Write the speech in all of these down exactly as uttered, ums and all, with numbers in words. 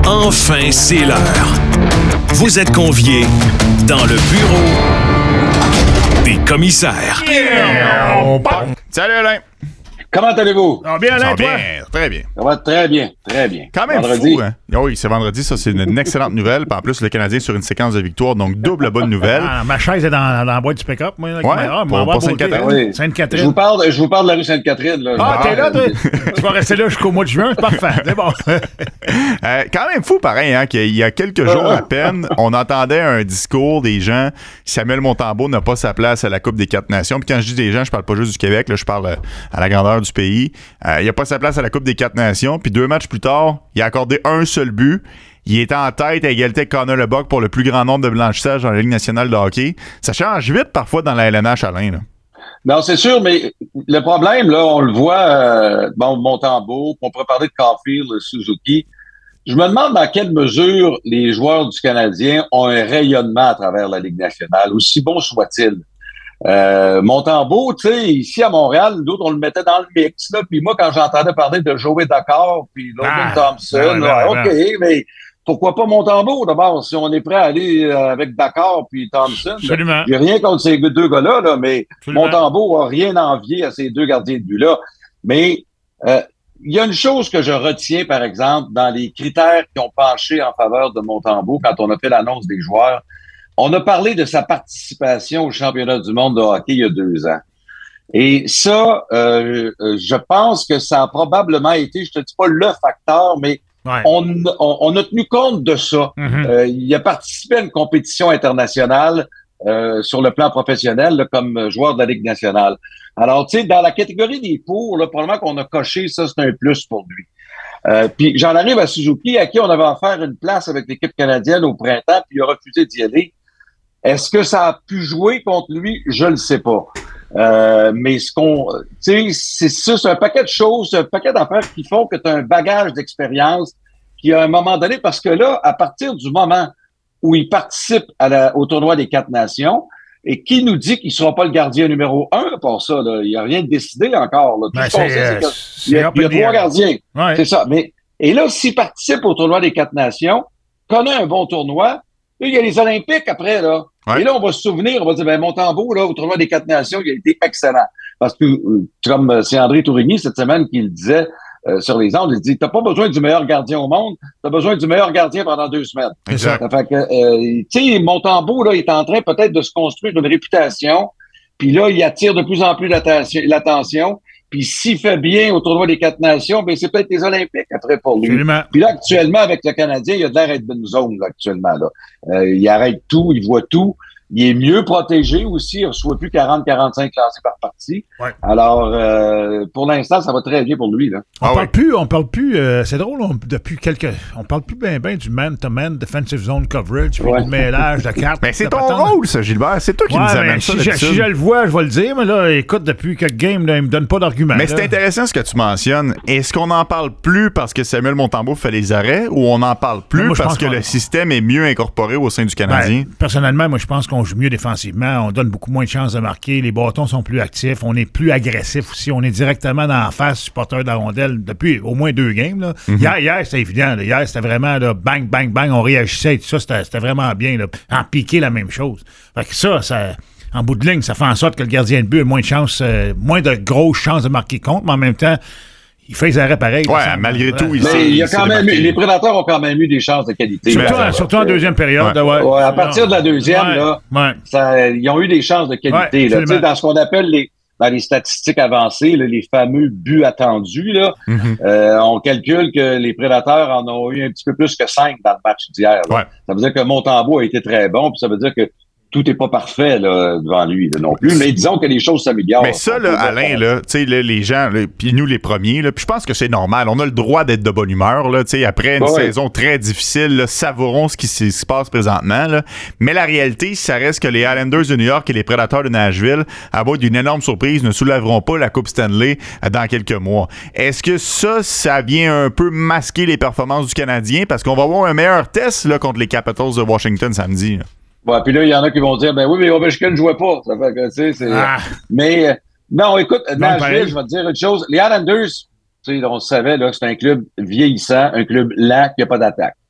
Enfin, c'est l'heure. Vous êtes conviés dans le bureau des commissaires. Salut Alain. Comment allez-vous? Ah, bien, Alain, Ça va toi? bien, très bien. Ça va très bien, très bien. Quand même Vendredi. fou, hein? Oh oui, c'est vendredi, ça c'est une excellente nouvelle. Puis en plus, le Canadien sur une séquence de victoires, donc double bonne nouvelle. Ah, ma chaise est dans, dans la boîte du pick-up. Moi, avec Ouais, ma- ah, pour- m'en va pour à Sainte-Catherine. beauté. Oui. Sainte-Catherine. Je vous parle, je vous parle de la rue Sainte-Catherine. Là. Ah, Je t'es parle- là, toi? Tu vas rester là jusqu'au mois de juin, c'est parfait. C'est bon. Euh, quand même fou, pareil, hein, qu'il y a quelques jours à peine, on entendait un discours des gens. Samuel Montembeault n'a pas sa place à la Coupe des Quatre Nations. Puis quand je dis des gens, je parle pas juste du Québec, là, je parle euh, à la grandeur du pays. Euh, il n'a pas sa place à la Coupe des Quatre Nations. Puis deux matchs plus tard, il a accordé un seul but. Il est en tête à égalité avec Connor Leboeck pour le plus grand nombre de blanchissages dans la Ligue nationale de hockey. Ça change vite parfois dans la L N H, Alain. Là. Non, c'est sûr, mais le problème, là, on le voit, euh, bon, Montembeault, on pourrait parler de Caulfield, Suzuki. Je me demande dans quelle mesure les joueurs du Canadien ont un rayonnement à travers la Ligue nationale, aussi bon soit-il. Euh, Montembeault, tu sais, ici à Montréal, d'autres, on le mettait dans le mix, là, puis moi, quand j'entendais parler de Joey Dakar, puis Logan Ah, Thompson, ouais, là, ouais, OK, mais pourquoi pas Montembeault, d'abord, si on est prêt à aller euh, avec Dakar puis Thompson? Absolument. J'ai rien contre ces deux gars-là, là, mais Absolument. Montembeault a rien envié à ces deux gardiens de but-là. Mais euh, il y a une chose que je retiens, par exemple, dans les critères qui ont penché en faveur de Montembeault quand on a fait l'annonce des joueurs. On a parlé de sa participation au championnat du monde de hockey il y a deux ans. Et ça, euh, je pense que ça a probablement été, je te dis pas le facteur, mais Ouais. on, on, on a tenu compte de ça. Mhm. Euh, il a participé à une compétition internationale euh, sur le plan professionnel là, comme joueur de la Ligue nationale. Alors, tu sais, dans la catégorie des pour, là, probablement qu'on a coché, ça, c'est un plus pour lui. Euh, puis j'en arrive à Suzuki, à qui on avait offert une place avec l'équipe canadienne au printemps, puis il a refusé d'y aller. Est-ce que ça a pu jouer contre lui? Je ne le sais pas. Euh, mais ce qu'on, tu sais, c'est ça, c'est un paquet de choses, c'est un paquet d'affaires qui font que tu as un bagage d'expérience qui, à un moment donné, parce que là, à partir du moment où il participe à la, au tournoi des Quatre Nations, et qui nous dit qu'il ne sera pas le gardien numéro un pour ça, là? Il n'y a rien de décidé encore. Là. Tout Ben, ce qu'on c'est, sait, euh, c'est qu'il y a, c'est il y a up in the trois air. gardiens. Ouais. C'est ça. Mais, et là, s'il participe au tournoi des Quatre Nations, connaît un bon tournoi, là, il y a les Olympiques après, là. Ouais. Et là, on va se souvenir, on va dire, ben, Montembeault, là, au tournoi des Quatre Nations, il a été excellent. Parce que, euh, comme euh, c'est André Tourigny cette semaine qui le disait euh, sur les ondes, il dit, t'as pas besoin du meilleur gardien au monde, t'as besoin du meilleur gardien pendant deux semaines. Exact. Ça fait que, euh, tu sais, Montembeault, là, est en train peut-être de se construire une réputation, puis là, il attire de plus en plus l'attention, l'attention. Puis s'il fait bien au tournoi des Quatre Nations, ben c'est peut-être les Olympiques après pour lui. Absolument. Puis là, actuellement, avec le Canadien, il a de l'air d'être d'une zone, là, actuellement. Là. Euh, il arrête tout, il voit tout. Il est mieux protégé aussi. Il ne reçoit plus quarante à quarante-cinq lancés par partie. Ouais. Alors, euh, pour l'instant, ça va très bien pour lui. Là. On Ah parle ouais. plus, on parle plus, euh, c'est drôle, on, depuis quelques, on parle plus bien ben du man-to-man defensive zone coverage, puis Ouais. du mêlage de cartes. Mais c'est de ton patente. rôle, ça, Gilbert. C'est toi qui Ouais, nous mais amène ça si, je, d'habitude. si je le vois, je vais le dire, mais là, écoute, depuis quelques games, là, il me donne pas d'argument. Mais là. c'est intéressant ce que tu mentionnes. Est-ce qu'on n'en parle plus parce que Samuel Montembeault fait les arrêts ou on n'en parle plus Moi, je parce pense que qu'on- le système est mieux incorporé au sein du Canadien? Ben, personnellement, moi, je pense qu'on joue mieux défensivement. On donne beaucoup moins de chances de marquer. Les bâtons sont plus actifs. On est plus agressif aussi. On est directement dans la face supporter de la rondelle depuis au moins deux games. Là. Mhm. Hier, hier c'était évident. Là. Hier, c'était vraiment là, bang, bang, bang. On réagissait et tout ça. C'était, c'était vraiment bien. Là. En piqué, la même chose. Fait que ça, ça, en bout de ligne, ça fait en sorte que le gardien de but a moins de chances, euh, moins de grosses chances de marquer contre, mais en même temps, il fait les arrêts pareils. Ouais, ça, malgré ouais. tout, il Mais s'est- il y a s'est quand même eu, démarqué. les Prédateurs ont quand même eu des chances de qualité. Surtout, là. en- surtout en deuxième période. Ouais. Ouais. Ouais, à partir de la deuxième, Ouais. là, Ouais. ça, ils ont eu des chances de qualité. Ouais, là. Tu sais, absolument. dans ce qu'on appelle les, dans les statistiques avancées, là, les fameux buts attendus, là, Mhm. euh, on calcule que les Prédateurs en ont eu un petit peu plus que cinq dans le match d'hier. là. Ouais. Ça veut dire que Montembeault a été très bon, puis ça veut dire que tout n'est pas parfait là, devant lui là, non plus. Mais disons que les choses s'améliorent. Mais ça, là, Alain, là, tu sais, là, les gens, là, puis nous les premiers, là, puis je pense que c'est normal. On a le droit d'être de bonne humeur, là, tu sais, après une Ouais. saison très difficile, là, savourons ce qui se se passe présentement, là. Mais la réalité, ça reste que les Islanders de New York et les Prédateurs de Nashville, à bord d'une énorme surprise, ne soulèveront pas la Coupe Stanley euh, dans quelques mois. Est-ce que ça, ça vient un peu masquer les performances du Canadien? Parce qu'on va avoir un meilleur test là, contre les Capitals de Washington samedi. Là. Ouais, puis là, il y en a qui vont dire, ben oui, mais Ovechkin ne jouait pas. Ça fait que, tu sais, c'est... Ah. Mais, euh, non, écoute, Nashville, pareil. je vais te dire une chose. Les Islanders, tu sais, on savait, là, que c'est un club vieillissant, un club lent, qui n'a pas d'attaque.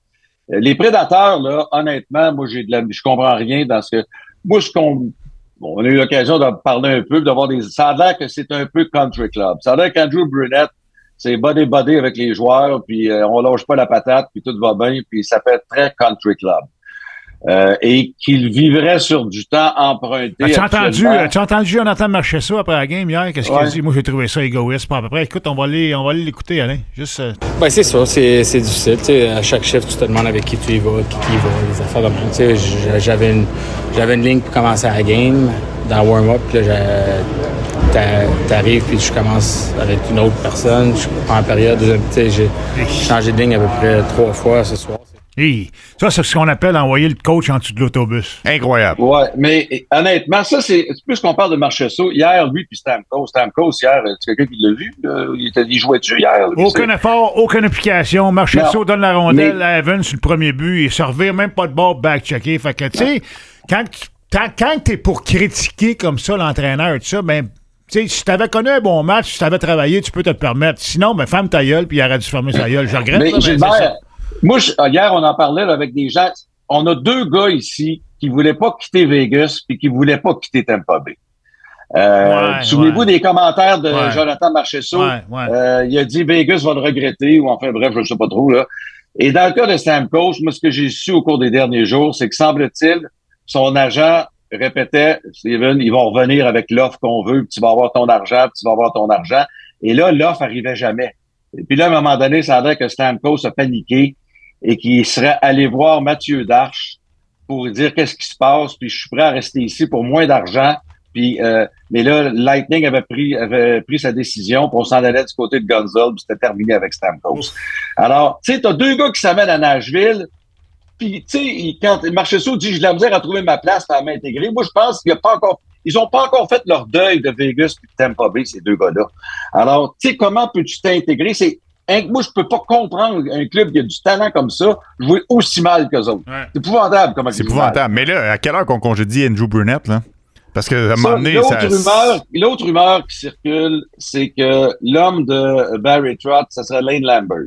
Les Prédateurs, là, honnêtement, moi, j'ai de la, je comprends rien dans ce que, moi, je comprends. Bon, on a eu l'occasion de parler un peu, d'avoir des. Ça a l'air que c'est un peu country club. Ça a l'air qu'Andrew Brunette, c'est body body avec les joueurs, puis euh, on lâche pas la patate, puis tout va bien, puis ça fait très country club. Euh, et qu'il vivrait sur du temps emprunté. As-tu entendu, as-tu entendu Jonathan Marchessault après la game hier? Qu'est-ce ouais. qu'il a dit? Moi, j'ai trouvé ça égoïste. Bon, à peu près, écoute, on va aller, on va aller l'écouter, Alain. Juste. Euh... Ben, c'est ça, c'est, c'est difficile. T'sais, à chaque chiffre, tu te demandes avec qui tu y vas, qui qui y va, les affaires de même. T'sais, j'avais une, j'avais une ligne pour commencer la game dans le warm-up, puis là, t'arrives, puis je commence avec une autre personne. Je prends en période, j'ai changé de ligne à peu près trois fois ce soir. Hey, ça, c'est ce qu'on appelle envoyer le coach en dessous de l'autobus. Incroyable. Ouais, mais honnêtement, ça, c'est plus qu'on parle de Marchessault. Hier, lui, puis Stamkos. Stamkos, hier, c'est quelqu'un qui l'a vu? Là? Il, était, il jouait-tu hier? Lui, aucun c'est... effort, aucune application. Marchessault donne la rondelle mais... à Evans sur le premier but. Il se revire même pas de bord back-checker. Fait que, tu sais, quand, quand t'es pour critiquer comme ça l'entraîneur et tout ça, ben, tu sais, si t'avais connu un bon match, si t'avais travaillé, tu peux te le permettre. Sinon, ben, ferme ta gueule, puis il arrête de fermer sa gueule. Je regrette, mais, là, mais Gilbert, c'est ça. Moi, je, hier, on en parlait là, avec des gens. On a deux gars ici qui voulaient pas quitter Vegas puis qui voulaient pas quitter Tampa Bay. Euh, ouais, souvenez-vous ouais. des commentaires de ouais. Jonathan Marchessault. Ouais, ouais. Euh, il a dit Vegas va le regretter, ou enfin bref, je ne sais pas trop. Là. Et dans le cas de Stamkos, moi, ce que j'ai su au cours des derniers jours, c'est que semble-t-il, son agent répétait, Steven, ils vont revenir avec l'offre qu'on veut, puis tu vas avoir ton argent, puis tu vas avoir ton argent. Et là, l'offre arrivait jamais. Et puis là, à un moment donné, ça a l'air que Stamkos a paniqué et qu'il serait allé voir Mathieu Darche pour dire qu'est-ce qui se passe, puis je suis prêt à rester ici pour moins d'argent. Puis, euh, mais là, Lightning avait pris avait pris sa décision, puis on s'en allait du côté de Gonzalez, puis c'était terminé avec Stamkos. Alors, tu sais, t'as deux gars qui s'amènent à Nashville, puis tu sais, quand Marchessault dit « j'ai de la misère à trouver ma place, à m'intégrer », moi je pense qu'il n'y a pas encore... Ils ont pas encore fait leur deuil de Vegas puis de Tampa Bay, ces deux gars-là. Alors, tu sais, comment peux-tu t'intégrer? C'est Moi, je peux pas comprendre un club qui a du talent comme ça jouer aussi mal qu'eux autres. Ouais. C'est épouvantable comment c'est épouvantable. Mais là, à quelle heure qu'on congédie Andrew Brunette, là? Parce que à un moment donné, l'autre, ça... rumeur, l'autre rumeur qui circule, c'est que l'homme de Barry Trotz, ça serait Lane Lambert.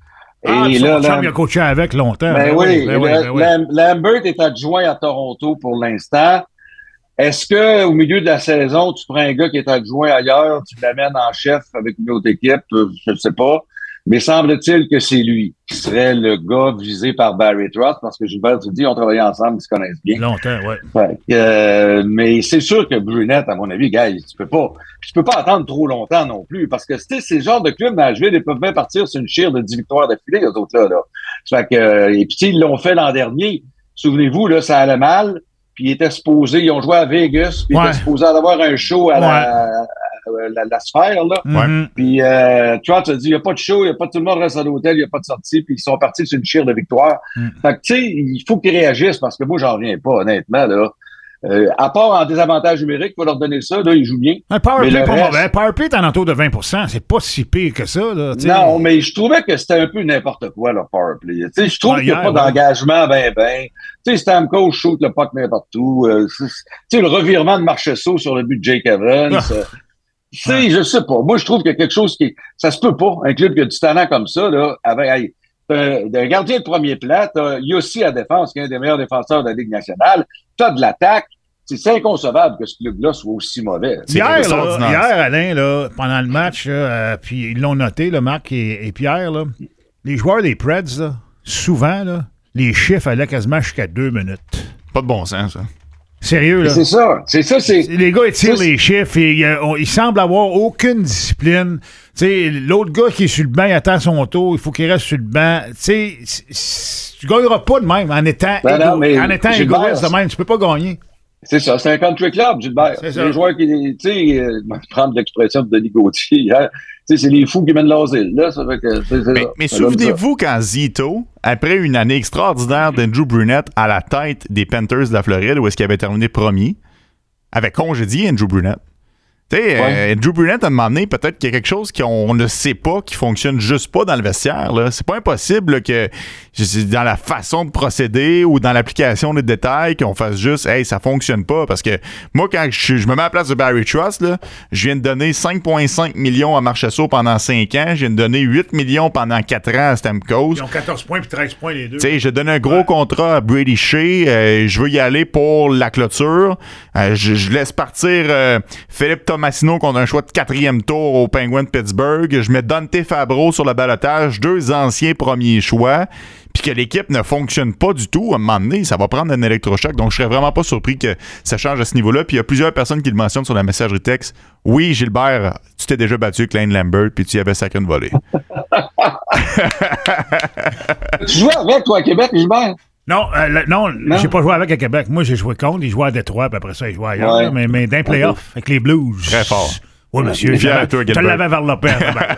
Ah, et là, Lam... il a coaché avec longtemps. Ben, ben oui, ben oui, ben oui. Lam... Lambert est adjoint à Toronto pour l'instant. Est-ce que au milieu de la saison, tu prends un gars qui est adjoint ailleurs, tu l'amènes en chef avec une autre équipe? Je ne sais pas. Mais semble-t-il que c'est lui qui serait le gars visé par Barry Trotz, parce que Gilbert, tu dis, on travaillait ensemble, ils se connaissent bien. Longtemps, oui. Fait, euh, mais c'est sûr que Brunette, à mon avis, gars, tu peux pas, tu peux pas attendre trop longtemps non plus, parce que c'est ces genres de clubs Nashville, ils peuvent bien partir sur une chire de dix victoires d'affilée, eux autres là. là. Fait que, et puis ils l'ont fait l'an dernier. Souvenez-vous, là, ça allait mal. Puis ils étaient supposés, ils ont joué à Vegas, puis ouais. ils étaient supposés avoir un show à, ouais. la, à la, la sphère, là. Mm-hmm. Puis euh, Trotz a dit, il n'y a pas de show, il n'y a pas tout le monde reste à l'hôtel, il n'y a pas de sortie, puis ils sont partis sur une chire de victoire. Mm. Fait que, tu sais, il faut qu'ils réagissent, parce que moi, j'en reviens pas, honnêtement, là. Euh, à part en désavantage numérique, il faut leur donner ça, là, ils jouent bien. Un powerplay pas mauvais. Un powerplay est en entour de vingt pour cent, c'est pas si pire que ça, là. T'sais. Non, mais je trouvais que c'était un peu n'importe quoi, leur powerplay. Tu sais, je trouve ouais, qu'il n'y a pas ouais. d'engagement ben ben. Tu sais, Stamkos shoot le puck n'importe où. Euh, tu sais, le revirement de Marchessault sur le but de Jake Evans. Ah. Euh, tu sais, ouais. je sais pas. Moi, je trouve qu'il y a quelque chose qui... Ça se peut pas, un club qui a du talent comme ça, là, avec... Hey, t'as un gardien de premier plat, t'as Yossi à défense, qui est un des meilleurs défenseurs de la Ligue nationale, t'as de l'attaque. C'est inconcevable que ce club-là soit aussi mauvais. Hier, là, hier, Alain, là, pendant le match, là, euh, puis ils l'ont noté, là, Marc et, et Pierre, là, les joueurs des Preds, là, souvent, là, les chiffres allaient quasiment jusqu'à deux minutes. Pas de bon sens, ça. Sérieux, là. C'est ça. C'est ça, c'est... Les gars, ils tirent les chiffres et ils semblent avoir aucune discipline. Tu sais, l'autre gars qui est sur le banc, il attend son tour, il faut qu'il reste sur le banc. Tu sais, tu gagneras pas de même en étant, ben non, égo- en étant égoïste de même. Tu peux pas gagner. C'est ça, c'est un country club, Gilbert. C'est ça. Les joueurs qui, tu sais, euh, prendre l'expression de Denis Gauthier hier, tu sais, c'est les fous qui mènent l'asile, là, ça fait que, c'est, c'est Mais, ça. mais souvenez-vous quand Zito, après une année extraordinaire d'Andrew Brunette à la tête des Panthers de la Floride, où est-ce qu'il avait terminé premier, avait congédié Andrew Brunette. Tu sais, ouais. euh, Andrew Brunette, à un moment donné, peut-être qu'il y a quelque chose qu'on ne sait pas, qui fonctionne juste pas dans le vestiaire, là. C'est pas impossible là, que c'est dans la façon de procéder ou dans l'application des détails qu'on fasse juste, hey, ça fonctionne pas. Parce que moi, quand je, je me mets à la place de Barry Trotz, là, je viens de donner cinq virgule cinq millions à Marchessault pendant cinq ans. Je viens de donner huit millions pendant quatre ans à Stamkos. Ils ont quatorze points puis treize points les deux. Tu sais, j'ai donné un gros ouais. contrat à Brady Shea. Euh, je veux y aller pour la clôture. Euh, je, je laisse partir euh, Philippe Tomasino contre un choix de quatrième tour au Penguins de Pittsburgh. Je mets Dante Fabro sur le balotage, deux anciens premiers choix. Puis que l'équipe ne fonctionne pas du tout, à un moment donné, ça va prendre un électrochoc. Donc, je serais vraiment pas surpris que ça change à ce niveau-là. Puis il y a plusieurs personnes qui le mentionnent sur la messagerie texte. Oui, Gilbert, tu t'es déjà battu avec Lane Lambert, puis tu y avais sacré une volée. Tu jouais avec, toi, à Québec, Gilbert? Non, euh, le, non, non, j'ai pas joué avec à Québec. Moi, j'ai joué contre. Il jouait à Détroit, puis après ça, il jouait ailleurs. Ouais. Là, mais, mais d'un playoff, okay. avec les Blues. Très fort. Oui, monsieur. Je te l'avais vers le père.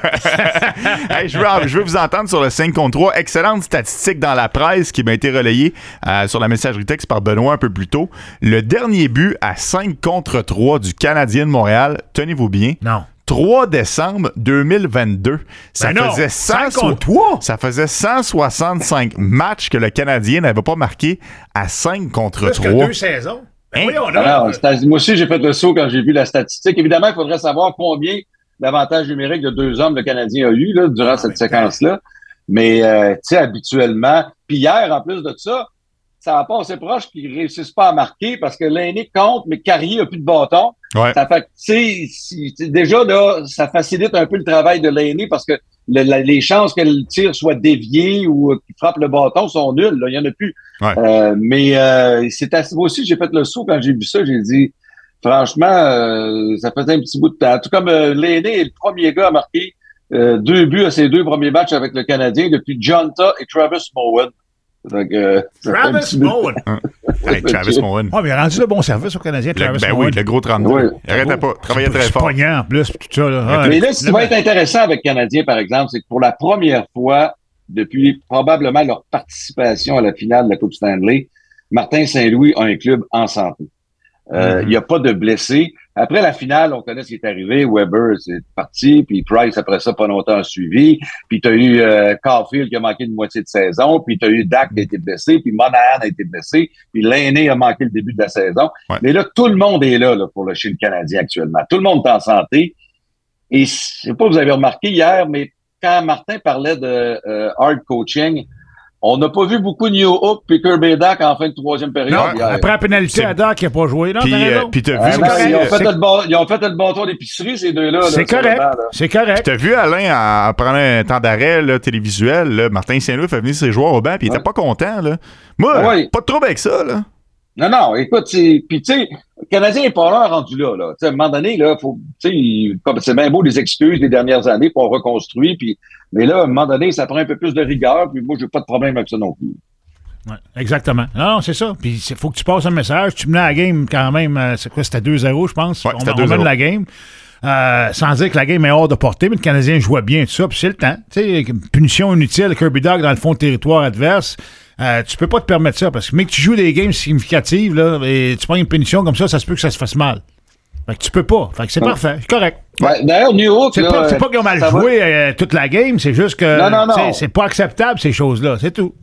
Hey, je, veux, je veux vous entendre sur le cinq contre trois. Excellente statistique dans la presse qui m'a été relayée euh, sur la messagerie texte par Benoît un peu plus tôt. Le dernier but à cinq contre trois du Canadien de Montréal, tenez-vous bien. Non. trois décembre deux mille vingt-deux. Ça ben faisait cinq contre trois. Ça faisait cent soixante-cinq matchs que le Canadien n'avait pas marqué à cinq contre Plus trois. Que deux saisons. Ben oui, on a... Alors, moi aussi, j'ai fait le saut quand j'ai vu la statistique. Évidemment, il faudrait savoir combien d'avantages numériques de deux hommes le Canadien a eu là, durant ah, cette séquence-là. Mais, euh, tu sais, habituellement... Puis hier, en plus de ça, ça va pas assez proche qu'ils réussissent pas à marquer parce que l'aîné compte, mais Carrier a plus de bâton. Ouais. Ça fait, tu sais, déjà, là, ça facilite un peu le travail de l'aîné parce que le, la, les chances que le tir soit dévié ou qu'il frappe le bâton sont nulles. Là. Il y en a plus. Ouais. Euh, mais euh, c'est assez... Moi aussi, j'ai fait le saut quand j'ai vu ça. J'ai dit, franchement, euh, ça faisait un petit bout de temps. Tout comme euh, l'aîné est le premier gars à marquer euh, deux buts à ses deux premiers matchs avec le Canadien depuis Jonta et Travis Mowen. Donc, euh, Travis Mowen. Hey, Travis Mowen. Ouais, mais il a rendu le bon service au Canadien, Travis Ben Mowen. oui, le gros trente-deux. Oui. Il arrêtait pas. Travaillait très fort. Poignant en plus, tout ça. Là. Mais là, ce qui va être intéressant avec le Canadien, par exemple, c'est que pour la première fois depuis probablement leur participation à la finale de la Coupe Stanley, Martin Saint-Louis a un club en santé. Euh, il n'y a pas de blessés. Après la finale, on connaît ce qui est arrivé. Weber, c'est parti. Puis Price, après ça, pas longtemps a suivi. Puis tu as eu euh, Caulfield qui a manqué une moitié de saison. Puis tu as eu Dak qui a été blessé. Puis Monahan a été blessé. Puis l'aîné a manqué le début de la saison. Ouais. Mais là, tout le monde est là, là pour le chez le Canadien actuellement. Tout le monde est en santé. Et je sais pas si vous avez remarqué hier, mais quand Martin parlait de euh, hard coaching, on n'a pas vu beaucoup de New Hook puis Kirby Dak en fin de troisième période. Non, hier. Après la pénalité à Dak, il n'a pas joué. Non, puis, euh, puis t'as vu... Ah, ils, ont fait le bon, ils ont fait le bâton d'épicerie, ces deux-là. C'est là, correct. C'est correct. Puis t'as vu Alain, en prenant un temps d'arrêt là, télévisuel, là, Martin Saint-Louis fait venir ses joueurs au banc puis il ouais. était pas content. Là. Moi, ouais. pas de trouble avec ça. Là. Non, non, écoute, puis tu sais, le Canadien n'est pas là rendu là. là. À un moment donné, là, faut, c'est bien beau les excuses des dernières années pour reconstruire, puis mais là, à un moment donné, ça prend un peu plus de rigueur, puis moi, j'ai pas de problème avec ça non plus. Oui, exactement. Non, non, c'est ça. Puis il faut que tu passes un message. Tu menais à la game quand même, c'est quoi, c'était deux zéro, je pense. Ouais, on on mène la game. Euh, sans dire que la game est hors de portée, mais le Canadien jouait bien, tout ça, puis c'est le temps. Tu sais, punition inutile, Kirby Dog dans le fond de territoire adverse. Euh, tu peux pas te permettre ça, parce que mais que tu joues des games significatives, là, et tu prends une punition comme ça, ça se peut que ça se fasse mal. Fait que tu peux pas. Fait que c'est ouais. parfait. C'est correct. Ouais, d'ailleurs, New York, c'est, là, pas, c'est pas qu'ils ont mal joué euh, toute la game, c'est juste que non, non, non. c'est pas acceptable, ces choses-là. C'est tout.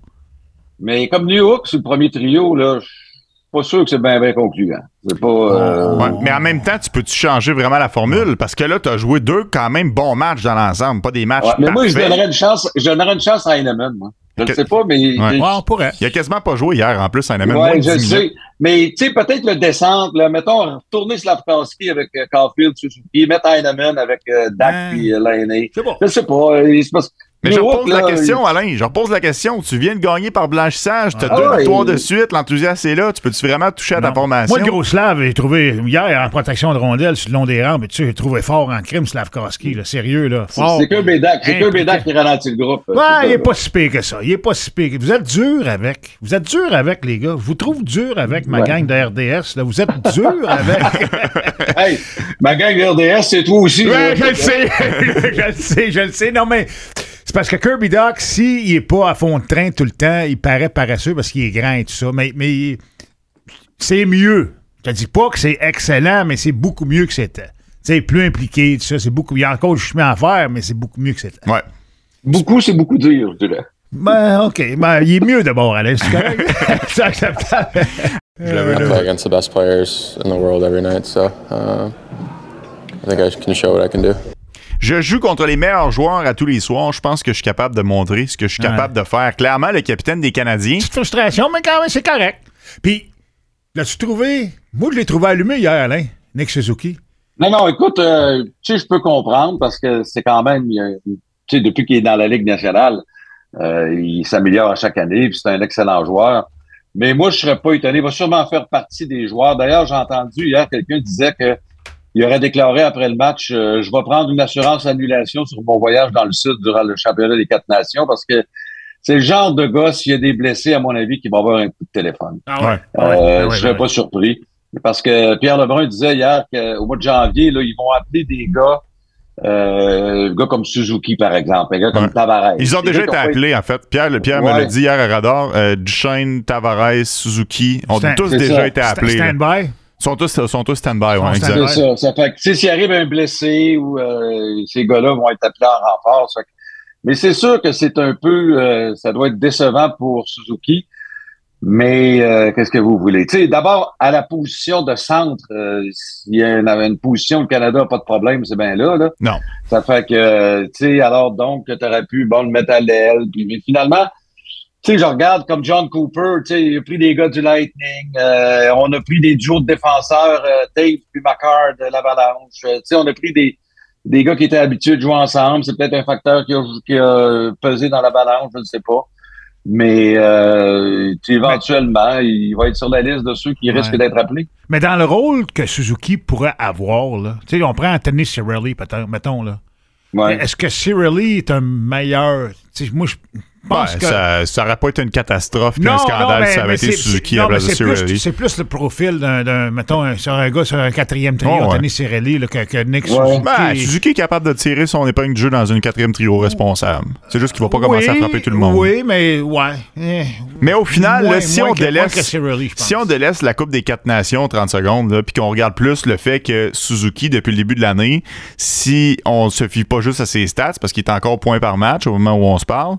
Mais comme New York, sur le premier trio, là, je suis pas sûr que c'est bien bien concluant. C'est pas. Euh... Ouais, mais en même temps, tu peux-tu changer vraiment la formule? Parce que là, tu as joué deux quand même bons matchs dans l'ensemble, pas des matchs. Ouais, mais parfaits. Moi, je donnerais une chance, je donnerais une chance à Heinemann, moi. Je ne que... sais pas, mais. Ouais. Je... Ouais, on pourrait. Il a quasiment pas joué hier, en plus, Heinemann. Oui, je sais. Mais, tu sais, peut-être le descendre, là, mettons, retourner Slavkovski avec euh, Caulfield, puis mettre Heinemann avec euh, Dak puis euh, l'aîné. C'est bon. Je sais pas. Il se passe. Mais je repose la question, il... Alain. Je repose la question. Tu viens de gagner par blanchissage. Tu as ah, deux ouais, victoires il... de suite. L'enthousiasme est là. Tu peux-tu vraiment toucher à ta formation? Moi, le gros Slav, j'ai trouvé hier en protection de rondelle sur le long des rampes. Tu sais, j'ai trouvé fort en crime Slavkovski. Là, sérieux, là. Fort. C'est que Bédac. C'est que Bédac qui ralentit le groupe. Ouais, il n'est pas si pire que ça. Il est pas si pire. Vous êtes dur avec. Vous êtes dur avec, les gars. Je vous trouve dur avec ma ouais. gang de R D S. Là. Vous êtes dur avec. Hey, ma gang de R D S, c'est toi aussi. Ouais, je le sais. Je le sais, je le sais. Non, mais. C'est parce que Kirby Dach, s'il n'est pas à fond de train tout le temps, il paraît paresseux parce qu'il est grand et tout ça. Mais, mais c'est mieux. Je ne dis pas que c'est excellent, mais c'est beaucoup mieux que c'était. C'est plus impliqué, tout ça. C'est beaucoup. Il y a encore du chemin à faire, mais c'est beaucoup mieux que c'était. Ouais. Beaucoup, c'est beaucoup dur, je dirais. Ben, OK. Ben, il est mieux d'abord, Alain. C'est correct. C'est acceptable. I play against the best players in the world every night, so uh, I think I can show what I can do. Je joue contre les meilleurs joueurs à tous les soirs. Je pense que je suis capable de montrer ce que je suis capable ouais. de faire. Clairement, le capitaine des Canadiens. Petite frustration, mais quand même, c'est correct. Puis, l'as-tu trouvé? Moi, je l'ai trouvé allumé hier, Alain. Nick Suzuki. Non, non, écoute, euh, tu sais, je peux comprendre parce que c'est quand même, tu sais, depuis qu'il est dans la Ligue nationale, euh, il s'améliore à chaque année, puis c'est un excellent joueur. Mais moi, je serais pas étonné. Il va sûrement faire partie des joueurs. D'ailleurs, j'ai entendu hier, quelqu'un disait que il aurait déclaré après le match, euh, je vais prendre une assurance annulation sur mon voyage dans le Sud durant le championnat des quatre nations parce que c'est le genre de gars, s'il y a des blessés, à mon avis, qui va avoir un coup de téléphone. Ah ouais. Euh, ah ouais, je serais ouais, pas ouais. surpris. Parce que Pierre Lebrun disait hier qu'au mois de janvier, là, ils vont appeler des gars, euh, gars comme Suzuki, par exemple, un gars comme ouais. Tavares. Ils ont déjà été appelés, en fait. Pierre, Pierre ouais. me l'a dit hier à Radar. Euh, Duchesne, Tavares, Suzuki ont Stand, tous déjà ça. été appelés. Stand-by? Ils sont tous, sont tous stand-by, ouais, stand exact. C'est ça. Ça fait que, tu sais, s'il arrive un blessé ou euh, ces gars-là vont être appelés en renfort. Ça fait que... Mais c'est sûr que c'est un peu, euh, ça doit être décevant pour Suzuki. Mais euh, qu'est-ce que vous voulez? Tu sais, d'abord, à la position de centre, euh, s'il y a une, une position, le Canada n'a pas de problème, c'est bien là, là. Non. Ça fait que, tu sais, alors donc, tu aurais pu, bon, le mettre à l'aile. Puis mais finalement, tu sais, je regarde comme John Cooper, tu sais, il a pris des gars du Lightning, euh, on a pris des duos de défenseurs, euh, Dave puis Makar de l'Avalanche. Euh, tu sais, on a pris des, des gars qui étaient habitués de jouer ensemble. C'est peut-être un facteur qui a, qui a pesé dans l'Avalanche, je ne sais pas. Mais euh, éventuellement, il va être sur la liste de ceux qui ouais. risquent d'être appelés. Mais dans le rôle que Suzuki pourrait avoir, là, tu sais, on prend Anthony Cirelli, mettons, là. Ouais. Est-ce que Cirelli est un meilleur... Moi, je pense ouais, que... Ça, ça aurait pas été une catastrophe qu'un non, scandale non, mais, ça avait été Suzuki à la place de Cirelli. C'est plus le profil d'un, d'un mettons, un, sur un gars sur un quatrième trio, oh, ouais. Anthony Cirelli, là, que, que Nick ouais. Suzuki. Ben, Suzuki est capable de tirer son épingle de jeu dans une quatrième trio responsable. C'est juste qu'il va pas commencer oui, à frapper tout le monde. Oui, mais ouais. Eh, mais au final, moins, là, si, moins on que, délaisse, Cirelli, si on délaisse la Coupe des quatre nations trente secondes, puis qu'on regarde plus le fait que Suzuki, depuis le début de l'année, si on se fie pas juste à ses stats, parce qu'il est encore point par match au moment où on se parle,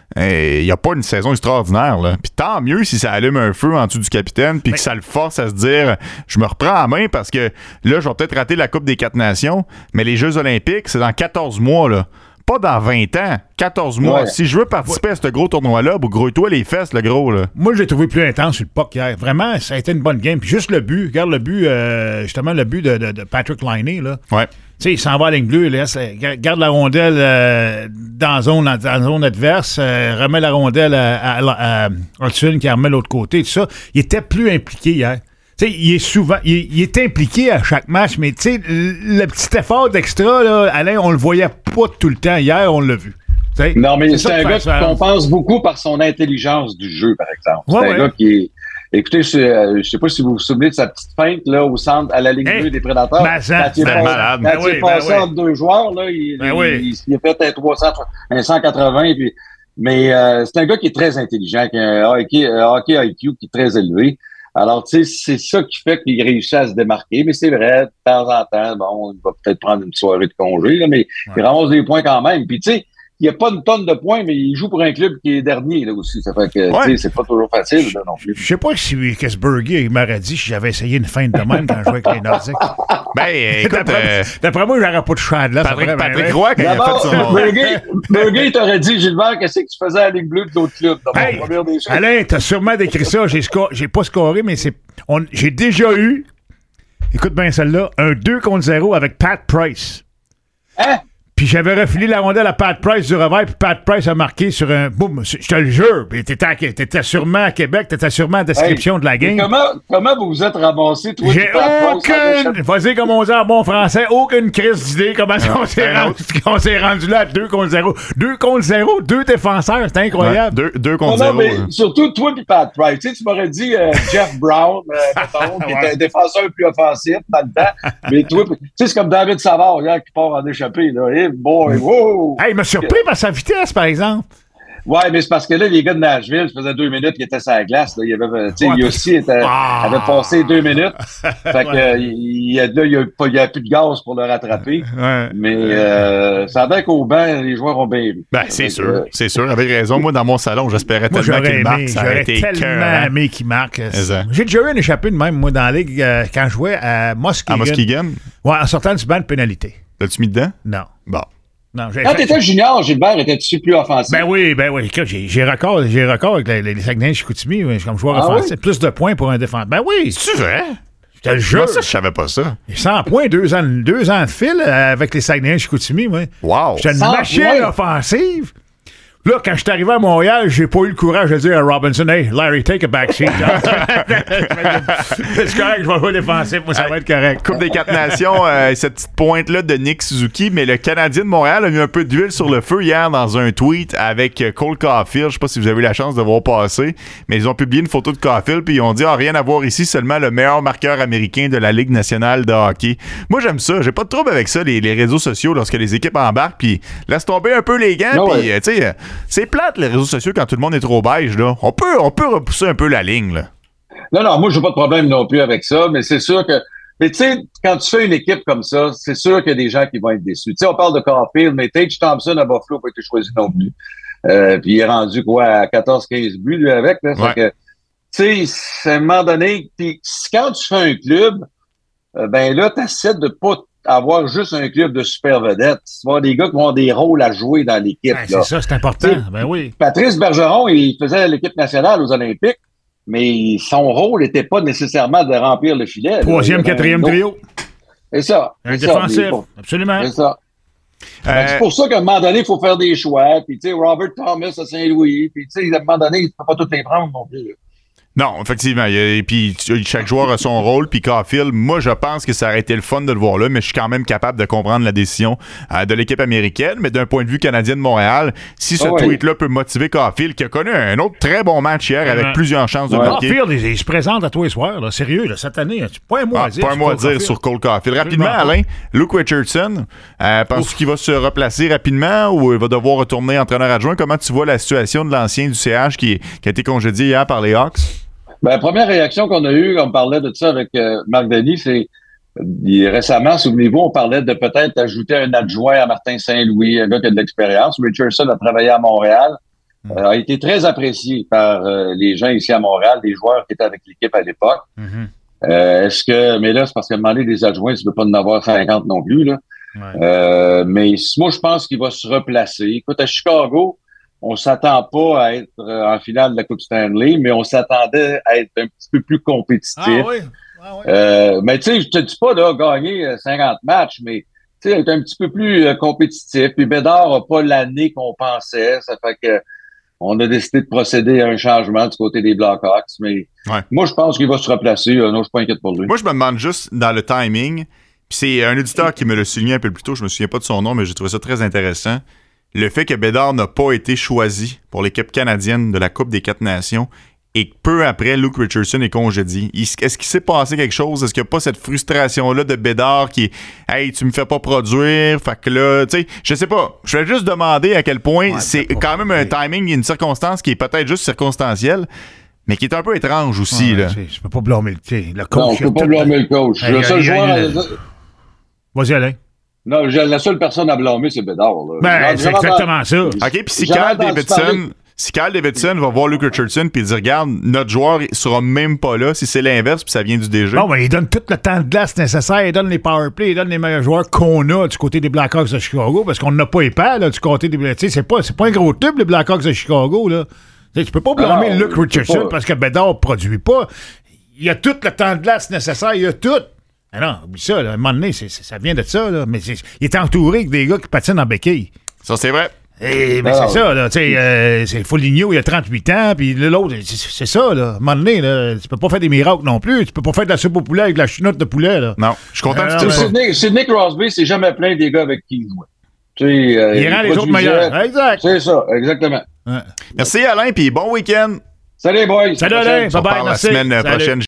il n'y a pas une saison extraordinaire. Là. Puis tant mieux si ça allume un feu en dessous du capitaine puis que ça le force à se dire je me reprends en main parce que là, je vais peut-être rater la Coupe des quatre nations, mais les Jeux olympiques, c'est dans quatorze mois. Là. Pas dans vingt ans. quatorze mois. Ouais. Si je veux participer ouais. à ce gros tournoi-là, grouille-toi les fesses, le gros. Là. Moi, je l'ai trouvé plus intense sur le puck hier. Vraiment, ça a été une bonne game. Puis juste le but. Regarde le but, euh, justement, le but de, de, de Patrick Laine. Là. Ouais. Tu sais, il s'en va à la ligne bleue, il laisse, garde la rondelle euh, dans, zone, dans la zone adverse, euh, remet la rondelle à, à, à, à Hudson qui remet l'autre côté, tout ça. Il était plus impliqué hier. Tu sais, il est souvent, il, il est impliqué à chaque match, mais tu sais, le, le petit effort d'extra, là, Alain, on le voyait pas tout le temps. Hier, on l'a vu. T'sais, non, mais c'est, c'est un gars qui compense beaucoup par son intelligence du jeu, par exemple. C'est ouais, un ouais. gars qui est... Écoutez, je ne sais pas si vous vous souvenez de sa petite feinte là, au centre, à la ligne bleue hey, des Prédateurs. Ben, ça, quand il est ben, passé, malade. quand ben il est oui, passé ben entre oui. deux joueurs, là, il, ben il, oui. il, il a fait un trois cents, un cent quatre-vingts. Puis, mais euh, c'est un gars qui est très intelligent, qui a un hockey, un hockey I Q qui est très élevé. Alors, tu sais, c'est ça qui fait qu'il réussit à se démarquer. Mais c'est vrai, de temps en temps, bon, il va peut-être prendre une soirée de congé, là, mais ouais. il ramasse des points quand même. Puis, tu sais, il n'y a pas une tonne de points, mais il joue pour un club qui est dernier, là aussi. Ça fait que, ouais. tu sais, c'est pas toujours facile, là, non plus. Je sais pas si Kesburger m'aurait dit si j'avais essayé une feinte de même quand je jouais avec les Nordiques. Ben, écoute, d'après, euh, d'après moi, j'aurais pas de choix de là. Patrick, vrai, Patrick ben, Roy, quand d'abord, il a fait son... Burger, Burger, il t'aurait dit, Gilbert, qu'est-ce que tu faisais à la Ligue bleue de d'autres clubs? Hey, Alain, t'as sûrement décrit ça. J'ai, sco- j'ai pas scoré, mais c'est... On, j'ai déjà eu, écoute bien celle-là, un deux contre zéro avec Pat Price. Hein? Puis j'avais refilé la rondelle à Pat Price du revers, puis Pat Price a marqué sur un... Boum, je te le jure. Puis t'étais, à, t'étais sûrement à Québec, t'étais sûrement à la description hey, de la game. Comment, comment vous vous êtes ramassé, toi? J'ai aucune... Vas-y, comme on dit en bon français, aucune crise d'idée comment non, on, s'est rendu, on s'est rendu là à deux contre zéro. deux contre zéro, deux défenseurs, c'est incroyable. Ouais, deux contre zéro. Non, mais surtout toi puis Pat Price. Tu sais, tu m'aurais dit euh, Jeff Brown, euh, mettons, qui ouais. était un défenseur plus offensif dans le temps. Mais toi, tu sais, c'est comme David Savard, hier, qui part en échappée, là. Hey, boy, wow! Hey, il m'a surpris par sa vitesse, par exemple. Ouais, mais c'est parce que là, les gars de Nashville, ça faisait deux minutes qu'ils étaient sur la glace. Là. Il y avait, tu sais, Ouais. Yossi était, Ah. avait passé deux minutes. Fait que, Ouais. euh, il y a, là, il n'y a, pas- il y a plus de gaz pour le rattraper. Ouais. Mais euh, ça a l'air qu'au banc, les joueurs ont bien vu. Ben, c'est Fait sûr, que, c'est sûr. Avec raison. Moi, dans mon salon, j'espérais Moi, tellement j'aurais qu'il marque. aimé, Ça aurait j'aurais été tellement écœurant. aimé qu'il marque. Exact. J'ai déjà eu une échappée de même, moi, dans la ligue, euh, quand je jouais à Muskegon. À Muskegon, Ouais, en sortant du banc de pénalité. l'as-tu mis dedans? Non. Bon. Non, j'ai Quand fait- t'étais junior, Gilbert, étais-tu plus offensif? Ben oui, ben oui. Écoute, J'ai, j'ai record, j'ai record avec les, les Saguenay de Chicoutimi, mais comme joueur Ah offensif. oui? Plus de points pour un défenseur. Ben oui, C'est vrai? je te le jure. Moi, ça, je savais pas ça. cent points, deux ans, deux ans de fil euh, avec les Saguenay de Chicoutimi, moi. Wow. J'étais une cent machine points. offensive. Là, quand je suis arrivé à Montréal, j'ai pas eu le courage de dire à Robinson, hey, Larry, take a back seat. C'est correct, je vais jouer défensif, moi, ça va être correct. Coupe des quatre nations, euh, cette petite pointe-là de Nick Suzuki, mais le Canadien de Montréal a mis un peu d'huile sur le feu hier dans un tweet avec euh, Cole Caulfield. Je sais pas si vous avez eu la chance de voir passer, mais ils ont publié une photo de Caulfield puis ils ont dit ah, rien à voir ici, seulement le meilleur marqueur américain de la Ligue nationale de hockey. Moi, j'aime ça. J'ai pas de trouble avec ça, les, les réseaux sociaux, lorsque les équipes embarquent puis laissent tomber un peu les gants. Ah Puis, ouais. euh, tu sais, euh, c'est plate, les réseaux sociaux, quand tout le monde est trop beige. Là. On peut, on peut repousser un peu la ligne. Là. Non, non, moi, j'ai pas de problème non plus avec ça, mais c'est sûr que. Mais tu sais, quand tu fais une équipe comme ça, c'est sûr qu'il y a des gens qui vont être déçus. Tu sais, on parle de Caulfield, mais Tage Thompson à Buffalo n'a pas été choisi non plus. Euh, puis il est rendu quoi à quatorze quinze buts, lui, avec. Là. Ouais. Fait que, tu sais, à un moment donné, puis quand tu fais un club, euh, ben là, tu essaies de pas avoir juste un club de super vedettes. Tu vas avoir des gars qui vont avoir des rôles à jouer dans l'équipe. Ben, là. c'est ça, c'est important. T'sais, Ben oui. Patrice Bergeron, il faisait l'équipe nationale aux Olympiques, mais son rôle n'était pas nécessairement de remplir le filet. Troisième, Là. quatrième Donc, trio. C'est ça. Un c'est ça. défensif. Mais bon, Absolument. C'est ça. Fait que Euh, C'est pour ça qu'à un moment donné, il faut faire des choix. Puis, tu sais, Robert Thomas à Saint-Louis. Puis, tu sais, à un moment donné, il ne peut pas tous les prendre non plus. là. Non, effectivement. Il y a- Et puis, tu- chaque joueur a son rôle. Puis, Caulfield, moi, je pense que ça aurait été le fun de le voir là, mais je suis quand même capable de comprendre la décision euh, de l'équipe américaine. Mais d'un point de vue canadien de Montréal, si ce Ah ouais. tweet-là peut motiver Caulfield, qui a connu un autre très bon match hier avec Ouais. plusieurs chances de Ouais. marquer. Caulfield, il, il se présente à tous les soirs, là. Sérieux, là, cette année. Tu pas un mot Ah, à dire. pas un sur mot à Cole dire Caulfield. sur Cole Caulfield. Rapidement, Absolument Alain, Luke Richardson, euh, penses-tu qu'il va se replacer rapidement ou il va devoir retourner entraîneur adjoint? Comment tu vois la situation de l'ancien du C H qui, qui a été congédié hier par les Hawks? Ben, la première réaction qu'on a eue, on parlait de ça avec euh, Marc Denis, c'est euh, récemment, souvenez-vous, on parlait de peut-être ajouter un adjoint à Martin Saint-Louis, un gars qui a de l'expérience. Richardson a travaillé à Montréal, euh, a été très apprécié par euh, les gens ici à Montréal, des joueurs qui étaient avec l'équipe à l'époque. Mhm. Euh, est-ce que, mais là, c'est parce qu'à demander des adjoints, tu ne peux pas en avoir cinquante non plus, là. Ouais. Euh, mais moi, je pense qu'il va se replacer. Écoute, à Chicago, on s'attend pas à être euh, en finale de la Coupe Stanley, mais on s'attendait à être un petit peu plus compétitif. Ah oui. Ah oui. Euh, mais tu sais, je te dis pas là gagner euh, cinquante matchs, mais tu sais, être un petit peu plus euh, compétitif. Puis Bédard n'a pas l'année qu'on pensait. Ça fait que on a décidé de procéder à un changement du côté des Blackhawks. Mais Ouais. moi, je pense qu'il va se replacer. Euh, non, je suis pas inquiète pour lui. Moi, je me demande juste dans le timing, puis c'est un auditeur qui me l'a souligné un peu plus tôt, je me souviens pas de son nom, mais j'ai trouvé ça très intéressant. Le fait que Bédard n'a pas été choisi pour l'équipe canadienne de la Coupe des Quatre Nations et que peu après, Luke Richardson est congédié. Il- Est-ce qu'il s'est passé quelque chose? Est-ce qu'il n'y a pas cette frustration-là de Bédard qui est « Hey, tu me fais pas produire, fait que là... » Tu sais, je sais pas. Je vais juste demander à quel point Ouais, c'est peut-être quand pas. même un timing, une circonstance qui est peut-être juste circonstancielle, mais qui est un peu étrange aussi, Ouais, là. tu sais, Je peux pas blâmer le, tu sais, le coach. Non, il je a peux pas tout- blâmer le coach. Hey, le il- seul il- joueur, il- Vas-y, Alain. non, je- la seule personne à blâmer, c'est Bédard. Là. Ben, J'ai c'est vraiment- exactement ça. OK, puis si Jamais Carl entendu Davidson, parler. si Carl Davidson va voir Luke Richardson puis dire regarde, notre joueur il sera même pas là si c'est l'inverse puis ça vient du D G. Non, mais il donne tout le temps de glace nécessaire, il donne les power play, il donne les meilleurs joueurs qu'on a du côté des Blackhawks de Chicago, parce qu'on n'a pas épais là, du côté des Blackhawks. C'est pas, c'est pas un gros tube, les Blackhawks de Chicago. Là. Tu sais, tu peux pas blâmer non, Luke tu peux Richardson pas. parce que Bédard produit pas. Il a tout le temps de glace nécessaire, il a tout. Ah non, oublie ça, là. À un moment donné, c'est- c'est- ça vient de ça. Là. Mais c'est- il est entouré avec des gars qui patinent en béquille. Ça, c'est vrai. Eh, ben, Non, c'est ça, là. Tu sais, euh, c'est Foligno, il a trente-huit ans, puis l'autre, c'est, c'est ça, là. À un moment donné, là, tu peux pas faire des miracles non plus. Tu peux pas faire de la soupe au poulet avec de la chenoute de poulet, là. Non, je suis content Ah, que tu ouais. dises ça. Sidney, Sidney Crosby, c'est jamais plein des gars avec qui il jouait. Tu sais, euh, Il rend les autres produisait. meilleurs. Exact. C'est ça, exactement. Ouais. Merci Alain puis bon week-end. Salut, boys. Salut, À la Alain. prochaine. On Bye-bye, parle la merci. semaine Salut. prochaine.